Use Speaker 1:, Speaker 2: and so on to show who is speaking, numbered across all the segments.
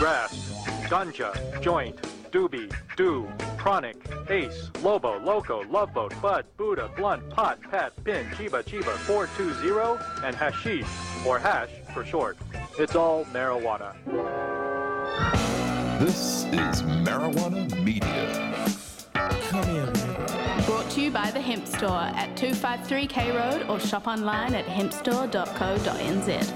Speaker 1: grass, ganja, joint, doobie, do, chronic, ace, lobo, loco, love boat, bud, Buddha, blunt, pot, pat, pin, chiba, 420, and hashish, or hash for short. It's all marijuana.
Speaker 2: This is Marijuana Media.
Speaker 3: Come here, man.
Speaker 4: Brought to you by The Hemp Store at 253 K Road or shop online at hempstore.co.nz.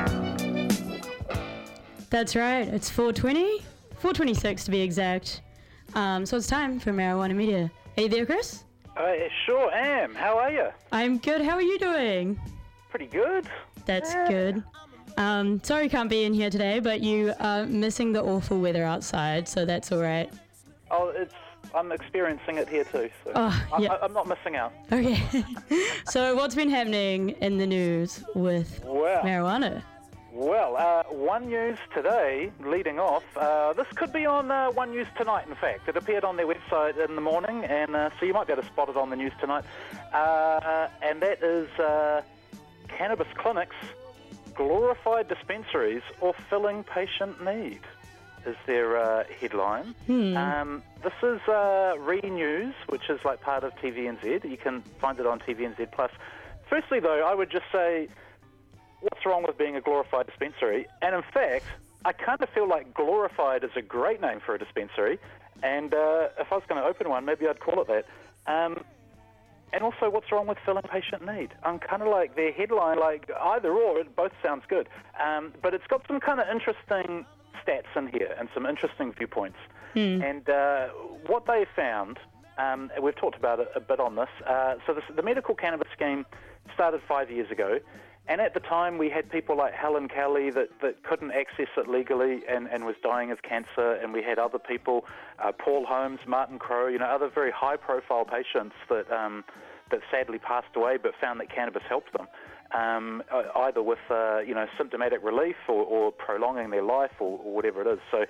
Speaker 5: That's right, it's 4:20, 4:26 to be exact. So it's time for Marijuana Media. Are you there, Chris?
Speaker 6: I sure am. How are you?
Speaker 5: I'm good. How are you doing?
Speaker 6: Pretty good.
Speaker 5: That's good. Sorry you can't be in here today, but you are missing the awful weather outside, so that's all right.
Speaker 6: Oh, I'm experiencing it here too, so
Speaker 5: yeah.
Speaker 6: I'm not missing out.
Speaker 5: Okay. So what's been happening in the news with marijuana?
Speaker 6: Well, One News today, leading off, this could be on One News tonight, in fact. It appeared on their website in the morning, and so you might be able to spot it on the news tonight. And that is cannabis clinics, glorified dispensaries, or filling patient need, is their headline. This is Re-News, which is like part of TVNZ. You can find it on TVNZ+. Firstly, though, I would just say, what's wrong with being a glorified dispensary? And in fact, I kind of feel like glorified is a great name for a dispensary. And if I was going to open one, maybe I'd call it that. And also, what's wrong with filling patient need? I'm kind of like their headline, like either or, it both sounds good. But it's got some kind of interesting stats in here and some interesting viewpoints. And what they found, we've talked about it a bit on this, the medical cannabis scheme started 5 years ago. And at the time, we had people like Helen Kelly that couldn't access it legally and was dying of cancer. And we had other people, Paul Holmes, Martin Crowe, other very high-profile patients that sadly passed away but found that cannabis helped them, either with, symptomatic relief or prolonging their life or whatever it is. So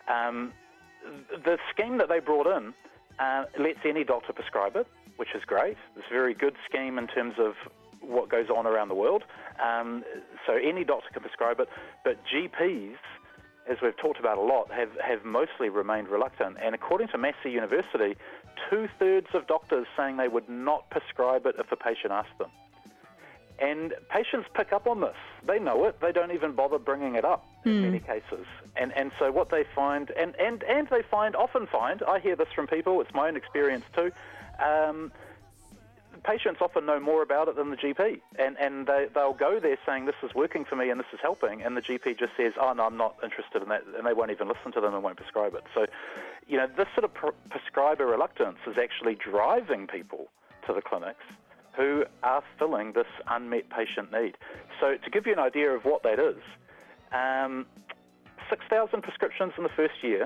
Speaker 6: the scheme that they brought in lets any doctor prescribe it, which is great. It's a very good scheme in terms of what goes on around the world. So any doctor can prescribe it, but GPs, as we've talked about a lot, have mostly remained reluctant. And according to Massey University, 2/3 of doctors saying they would not prescribe it if a patient asked them. And patients pick up on this. They know it. They don't even bother bringing it up in many cases. And so what they find, and they often find, I hear this from people, it's my own experience too, patients often know more about it than the GP, and they'll go there saying this is working for me and this is helping, and the GP just says, oh no, I'm not interested in that, and they won't even listen to them and won't prescribe it. So, this sort of prescriber reluctance is actually driving people to the clinics who are filling this unmet patient need. So to give you an idea of what that is, 6,000 prescriptions in the first year,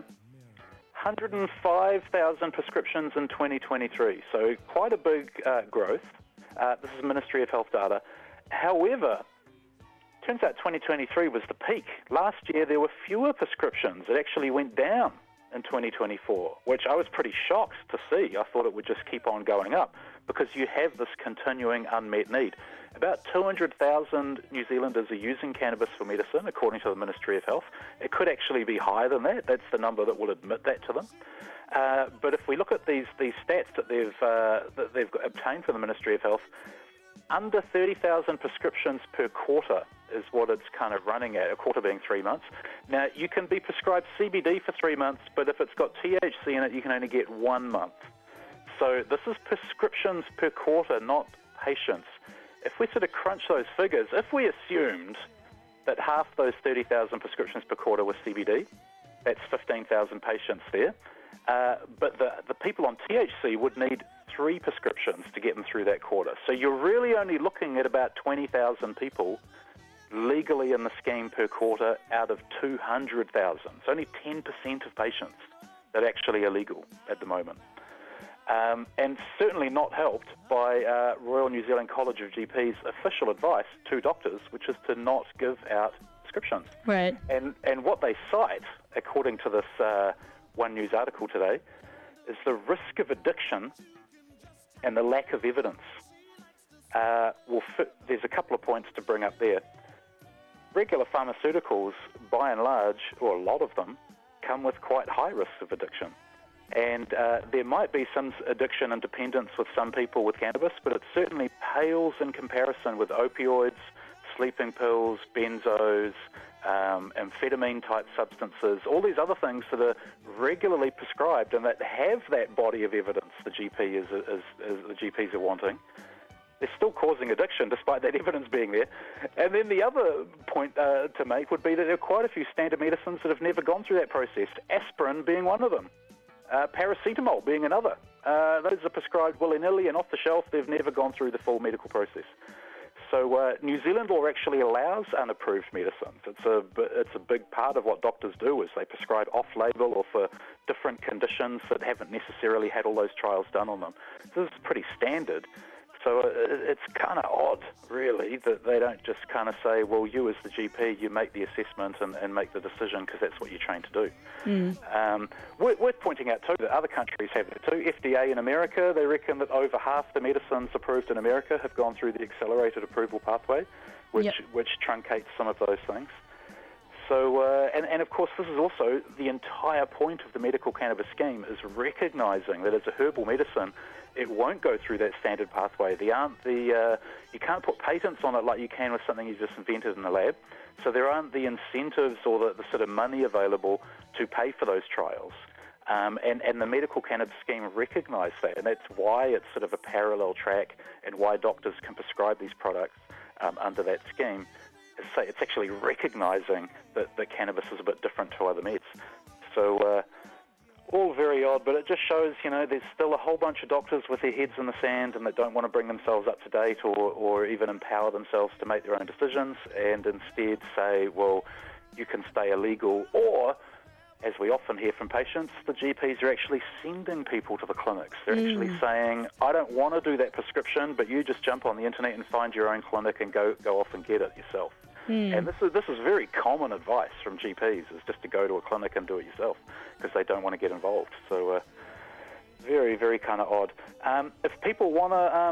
Speaker 6: 105,000 prescriptions in 2023, so quite a big growth. This is Ministry of Health data. However, turns out 2023 was the peak. Last year there were fewer prescriptions. It actually went down in 2024, which I was pretty shocked to see. I thought it would just keep on going up because you have this continuing unmet need. About 200,000 New Zealanders are using cannabis for medicine, according to the Ministry of Health. It could actually be higher than that. That's the number that will admit that to them. But if we look at these stats that they've obtained from the Ministry of Health, under 30,000 prescriptions per quarter is what it's kind of running at, a quarter being 3 months. Now, you can be prescribed CBD for 3 months, but if it's got THC in it, you can only get 1 month. So this is prescriptions per quarter, not patients. If we sort of crunch those figures, if we assumed that half those 30,000 prescriptions per quarter were CBD, that's 15,000 patients there. But the people on THC would need 3 prescriptions to get them through that quarter. So you're really only looking at about 20,000 people legally in the scheme per quarter out of 200,000. It's only 10% of patients that are actually illegal at the moment. And certainly not helped by Royal New Zealand College of GPs' official advice to doctors, which is to not give out prescriptions.
Speaker 5: Right.
Speaker 6: And what they cite, according to this One News article today, is the risk of addiction and the lack of evidence. There's a couple of points to bring up there. regular pharmaceuticals, by and large, or a lot of them, come with quite high risks of addiction. And there might be some addiction and dependence with some people with cannabis, but it certainly pales in comparison with opioids, sleeping pills, benzos, amphetamine-type substances, all these other things that are regularly prescribed and that have that body of evidence the GPs are wanting. They're still causing addiction despite that evidence being there. And then the other point to make would be that there are quite a few standard medicines that have never gone through that process, aspirin being one of them, paracetamol being another. Those are prescribed willy-nilly and off the shelf. They've never gone through the full medical process. So New Zealand law actually allows unapproved medicines. It's a big part of what doctors do is they prescribe off-label or for different conditions that haven't necessarily had all those trials done on them. So this is pretty standard. So it's kind of odd, really, that they don't just kind of say, well, you as the GP, you make the assessment and make the decision because that's what you're trained to do. Worth pointing out, too, that other countries have it too. FDA in America, they reckon that over half the medicines approved in America have gone through the accelerated approval pathway, which truncates some of those things. So, and of course, this is also the entire point of the medical cannabis scheme is recognising that as a herbal medicine, it won't go through that standard pathway. You can't put patents on it like you can with something you just invented in the lab. So there aren't the incentives or the sort of money available to pay for those trials. And the medical cannabis scheme recognise that, and that's why it's sort of a parallel track and why doctors can prescribe these products under that scheme. It's actually recognising that cannabis is a bit different to other meds. So all very odd, but it just shows, there's still a whole bunch of doctors with their heads in the sand and that don't want to bring themselves up to date or even empower themselves to make their own decisions and instead say, well, you can stay illegal. Or, as we often hear from patients, the GPs are actually sending people to the clinics. They're actually saying, I don't want to do that prescription, but you just jump on the internet and find your own clinic and go off and get it yourself. And this is very common advice from GPs, is just to go to a clinic and do it yourself because they don't want to get involved. So very, very kind of odd. If people want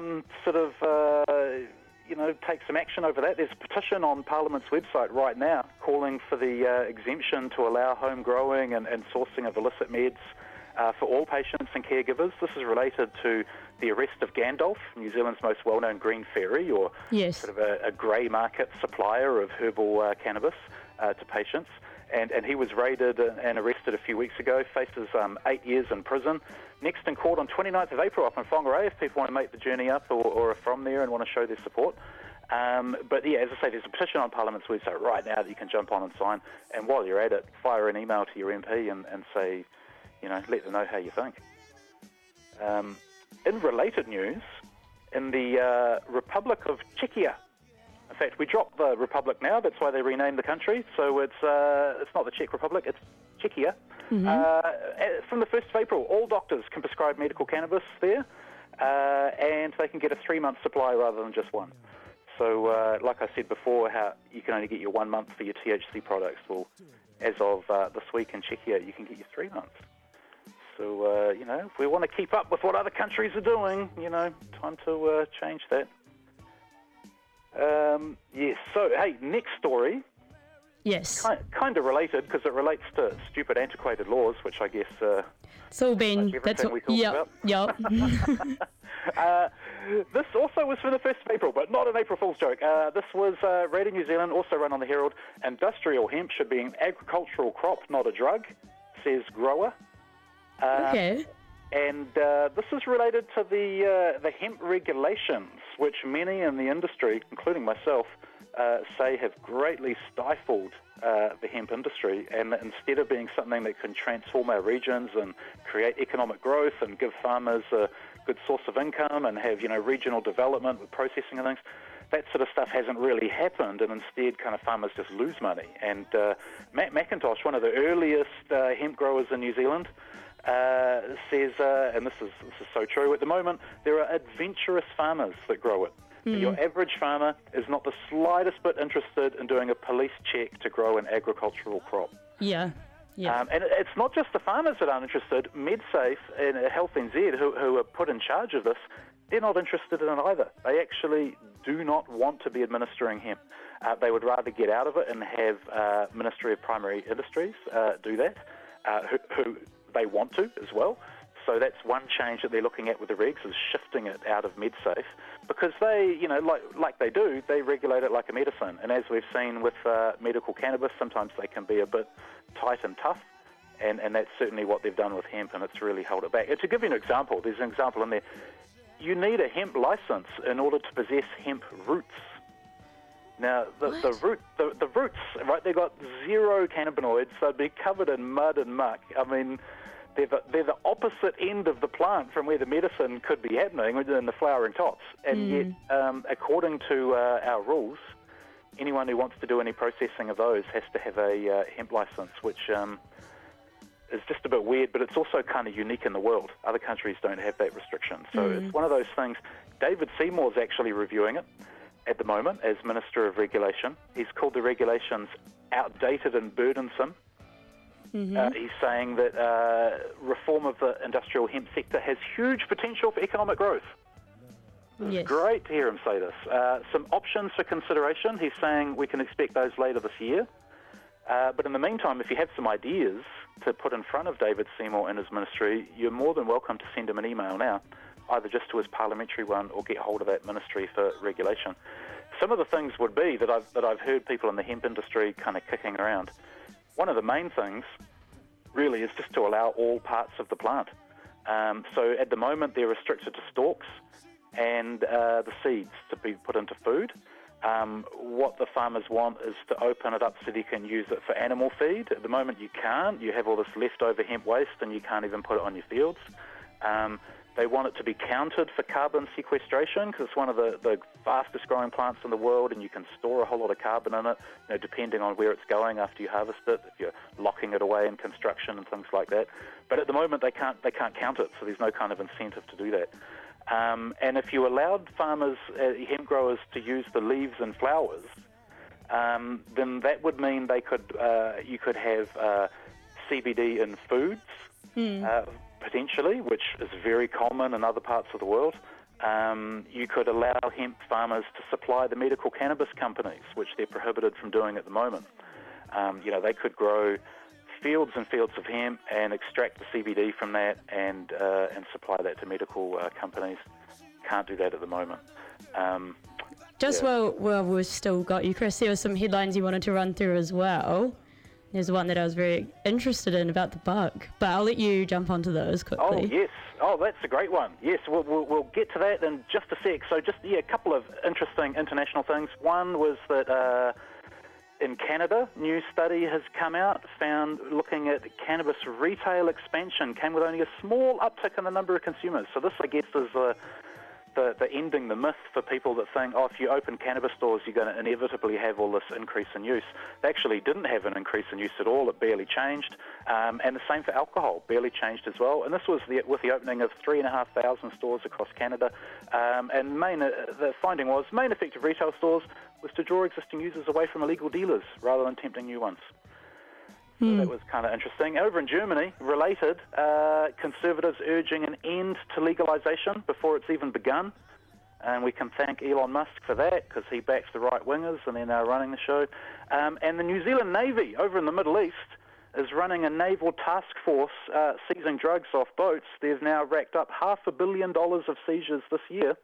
Speaker 6: to take some action over that, there's a petition on Parliament's website right now calling for the exemption to allow home growing and sourcing of illicit meds for all patients and caregivers. This is related to the arrest of Gandalf, New Zealand's most well-known green fairy, or sort of a grey market supplier of herbal cannabis to patients. And he was raided and arrested a few weeks ago, faces 8 years in prison. Next in court on 29th of April up in Whangarei, if people want to make the journey up or are from there and want to show their support. But yeah, as I say, there's a petition on Parliament's website right now that you can jump on and sign. And while you're at it, fire an email to your MP and say, let them know how you think. In related news, in the Republic of Czechia, in fact, we dropped the Republic now, that's why they renamed the country, so it's not the Czech Republic, it's Czechia. From the 1st of April, all doctors can prescribe medical cannabis there, and they can get a 3-month supply rather than just one. So, like I said before, how you can only get your 1 month for your THC products. Well, as of this week in Czechia, you can get your 3 months. So, if we want to keep up with what other countries are doing, time to change that. Yes, so, hey, next story.
Speaker 5: Yes.
Speaker 6: Kind of related, because it relates to stupid, antiquated laws, which I guess...
Speaker 5: it's all been...
Speaker 6: That's what we talked about. This also was for the 1st of April, but not an April Fool's joke. This was Radio New Zealand, also run on the Herald. Industrial hemp should be an agricultural crop, not a drug, says grower.
Speaker 5: Okay.
Speaker 6: And this is related to the hemp regulations, which many in the industry, including myself, say have greatly stifled the hemp industry. And instead of being something that can transform our regions and create economic growth and give farmers a good source of income and have, regional development with processing and things, that sort of stuff hasn't really happened, and instead kind of farmers just lose money. And Matt McIntosh, one of the earliest hemp growers in New Zealand, says, and this is so true, at the moment there are adventurous farmers that grow it. Your average farmer is not the slightest bit interested in doing a police check to grow an agricultural crop.
Speaker 5: Yeah.
Speaker 6: And it's not just the farmers that aren't interested. MedSafe and Health NZ, who are put in charge of this, they're not interested in it either. They actually do not want to be administering hemp. They would rather get out of it and have Ministry of Primary Industries do that, who they want to as well. So that's one change that they're looking at with the regs, is shifting it out of MedSafe, because they, like they do, they regulate it like a medicine. And as we've seen with medical cannabis, sometimes they can be a bit tight and tough, and that's certainly what they've done with hemp, and it's really held it back. To give you an example, there's an example in there. You need a hemp license in order to possess hemp roots. Now, the roots, right, they've got zero cannabinoids, so they'd be covered in mud and muck. I mean, they're the opposite end of the plant from where the medicine could be happening, in the flowering tops. And yet, according to our rules, anyone who wants to do any processing of those has to have a hemp license, which is just a bit weird, but it's also kind of unique in the world. Other countries don't have that restriction. So it's one of those things. David Seymour's actually reviewing it at the moment as Minister of Regulation. He's called the regulations outdated and burdensome. He's saying that reform of the industrial hemp sector has huge potential for economic growth. It's great to hear him say this. Some options for consideration. He's saying we can expect those later this year. But in the meantime, if you have some ideas to put in front of David Seymour and his ministry, you're more than welcome to send him an email now, either just to his parliamentary one or get hold of that Ministry for Regulation. Some of the things would be that I've heard people in the hemp industry kind of kicking around. One of the main things really is just to allow all parts of the plant. So at the moment they're restricted to stalks and the seeds to be put into food. What the farmers want is to open it up so they can use it for animal feed. At the moment you can't. You have all this leftover hemp waste and you can't even put it on your fields. They want it to be counted for carbon sequestration, because it's one of the fastest growing plants in the world, and you can store a whole lot of carbon in it, depending on where it's going after you harvest it, if you're locking it away in construction and things like that. But at the moment they can't count it, so there's no kind of incentive to do that. And if you allowed farmers, hemp growers, to use the leaves and flowers, then that would mean you could have CBD in foods, potentially, which is very common in other parts of the world. You could allow hemp farmers to supply the medical cannabis companies, which they're prohibited from doing at the moment. They could grow fields and fields of hemp and extract the CBD from that and supply that to medical companies. Can't do that at the moment.
Speaker 5: Well, we've still got you, Chris, there were some headlines you wanted to run through as well. There's one that I was very interested in about the bug, but I'll let you jump onto those quickly.
Speaker 6: Oh, yes. Oh, that's a great one. Yes, we'll get to that in just a sec. So a couple of interesting international things. One was that in Canada, new study has come out, looking at cannabis retail expansion, came with only a small uptick in the number of consumers. So this, I guess, is the ending the myth for people that think, if you open cannabis stores, you're going to inevitably have all this increase in use. They actually didn't have an increase in use at all. It barely changed. And the same for alcohol, barely changed as well. And this was with the opening of 3,500 stores across Canada. And the finding was main effect of retail stores was to draw existing users away from illegal dealers rather than tempting new ones. So that was kind of interesting. Over in Germany, related, conservatives urging an end to legalisation before it's even begun. And we can thank Elon Musk for that, because he backs the right-wingers and they're now running the show. And the New Zealand Navy over in the Middle East is running a naval task force seizing drugs off boats. They've now racked up $500 million of seizures this year.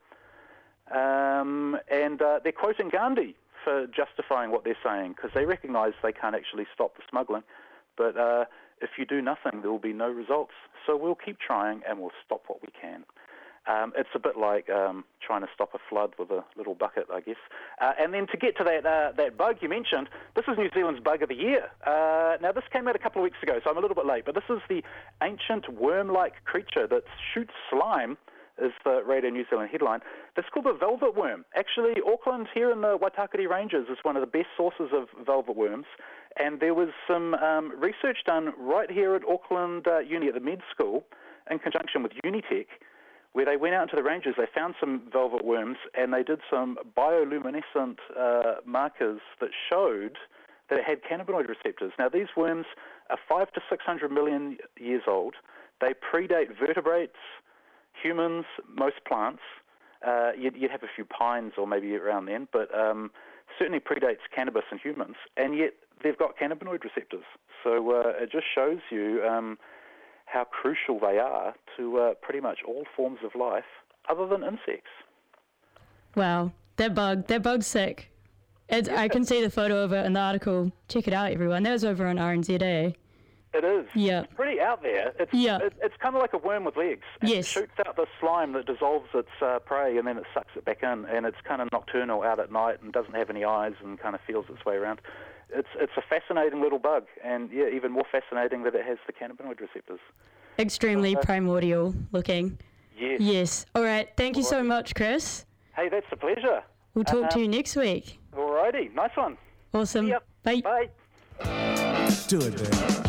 Speaker 6: And they're quoting Gandhi for justifying what they're saying, because they recognise they can't actually stop the smuggling. But if you do nothing, there will be no results. So we'll keep trying and we'll stop what we can. It's a bit like trying to stop a flood with a little bucket, I guess. And then to get to that bug you mentioned, this is New Zealand's Bug of the Year. Now, this came out a couple of weeks ago, so I'm a little bit late, but this is the ancient worm-like creature that shoots slime, is the Radio New Zealand headline. It's called the velvet worm. Actually, Auckland here in the Waitakere Ranges is one of the best sources of velvet worms, and there was some research done right here at Auckland Uni at the Med School in conjunction with Unitec, where they went out into the ranges, they found some velvet worms, and they did some bioluminescent markers that showed that it had cannabinoid receptors. Now, these worms are 500 to 600 million years old. They predate vertebrates, humans, most plants, you'd have a few pines or maybe around then, but certainly predates cannabis in humans, and yet they've got cannabinoid receptors. So it just shows you how crucial they are to pretty much all forms of life other than insects.
Speaker 5: Wow, that bug's sick. I can see the photo of it in the article. Check it out, everyone. That was over on RNZA.
Speaker 6: It is.
Speaker 5: Yeah.
Speaker 6: It's pretty out there. It's kind of like a worm with legs.
Speaker 5: Yes.
Speaker 6: It shoots out the slime that dissolves its prey, and then it sucks it back in, and it's kind of nocturnal out at night and doesn't have any eyes and kind of feels its way around. It's a fascinating little bug, and even more fascinating that it has the cannabinoid receptors.
Speaker 5: Extremely primordial looking.
Speaker 6: Yes.
Speaker 5: Yes. All right. Thank you so much, Chris.
Speaker 6: Hey, that's a pleasure.
Speaker 5: We'll talk to you next week.
Speaker 6: Alrighty. Nice one.
Speaker 5: Awesome.
Speaker 6: Yep.
Speaker 5: Bye.
Speaker 6: Bye.
Speaker 3: Do it, baby.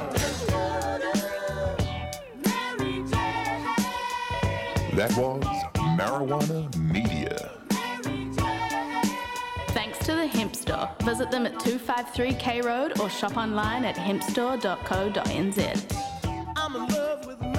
Speaker 2: That was Marijuana Media.
Speaker 4: Thanks to the Hemp Store. Visit them at 253 K Road or shop online at hempstore.co.nz.
Speaker 3: I'm in love with